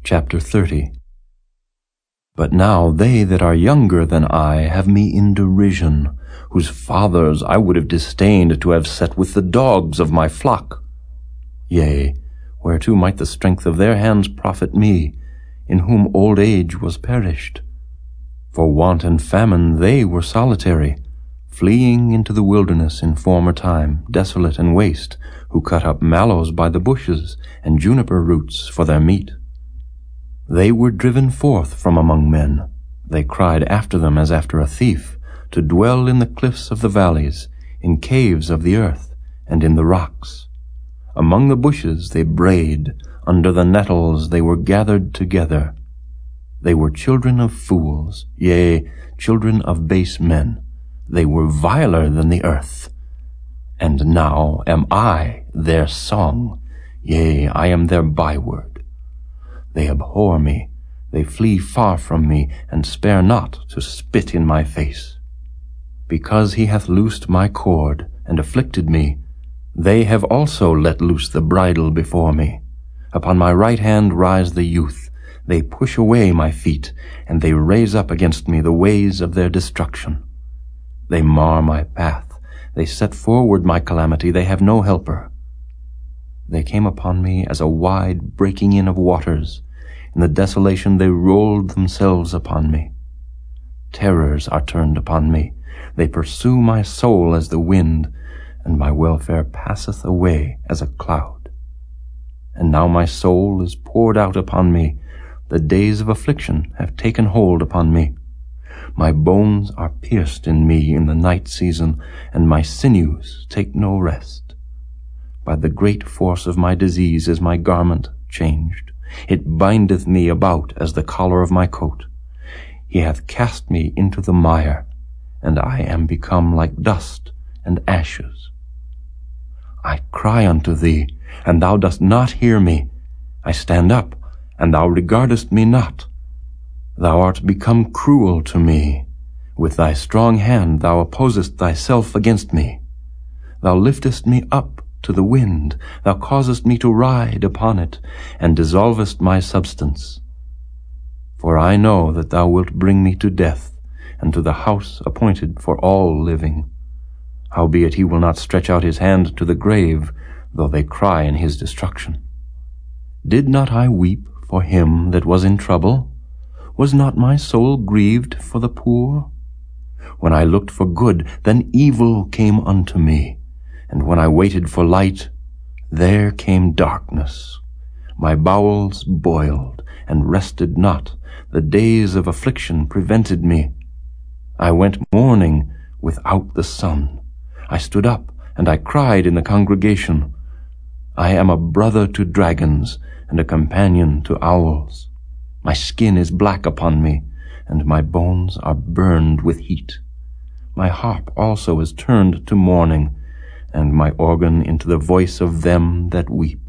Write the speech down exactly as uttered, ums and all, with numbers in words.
Chapter thirty. But now they that are younger than I have me in derision, whose fathers I would have disdained to have set with the dogs of my flock. Yea, whereto might the strength of their hands profit me, in whom old age was perished? For want and famine they were solitary, fleeing into the wilderness in former time, desolate and waste, who cut up mallows by the bushes, and juniper roots for their meat. They were driven forth from among men. They cried after them as after a thief, to dwell in the cliffs of the valleys, in caves of the earth, and in the rocks. Among the bushes they brayed, under the nettles they were gathered together. They were children of fools, yea, children of base men. They were viler than the earth. And now am I their song, yea, I am their byword. They abhor me, they flee far from me, and spare not to spit in my face. Because he hath loosed my cord, and afflicted me, they have also let loose the bridle before me. Upon my right hand rise the youth, they push away my feet, and they raise up against me the ways of their destruction. They mar my path, they set forward my calamity, they have no helper. They came upon me as a wide breaking in of waters. In the desolation they rolled themselves upon me. Terrors are turned upon me. They pursue my soul as the wind, and my welfare passeth away as a cloud. And now my soul is poured out upon me. The days of affliction have taken hold upon me. My bones are pierced in me in the night season, and my sinews take no rest. By the great force of my disease is my garment changed. It bindeth me about as the collar of my coat. He hath cast me into the mire, and I am become like dust and ashes. I cry unto thee, and thou dost not hear me. I stand up, and thou regardest me not. Thou art become cruel to me. With thy strong hand thou opposest thyself against me. Thou liftest me up to the wind, thou causest me to ride upon it, and dissolvest my substance. For I know that thou wilt bring me to death, and to the house appointed for all living. Howbeit he will not stretch out his hand to the grave, though they cry in his destruction. Did not I weep for him that was in trouble? Was not my soul grieved for the poor? When I looked for good, then evil came unto me. And when I waited for light, there came darkness. My bowels boiled, and rested not. The days of affliction prevented me. I went mourning without the sun. I stood up, and I cried in the congregation. I am a brother to dragons, and a companion to owls. My skin is black upon me, and my bones are burned with heat. My harp also is turned to mourning, and my organ into the voice of them that weep.